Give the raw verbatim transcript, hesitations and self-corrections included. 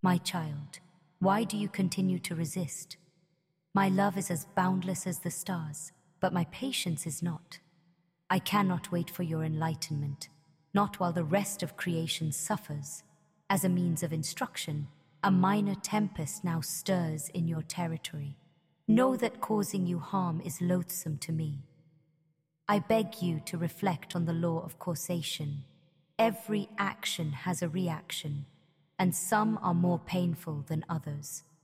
My child, why do you continue to resist? My love is as boundless as the stars, but my patience is not. I cannot wait for your enlightenment, not while the rest of creation suffers. As a means of instruction, a minor tempest now stirs in your territory. Know that causing you harm is loathsome to me. I beg you to reflect on the law of causation. Every action has a reaction, and some are more painful than others.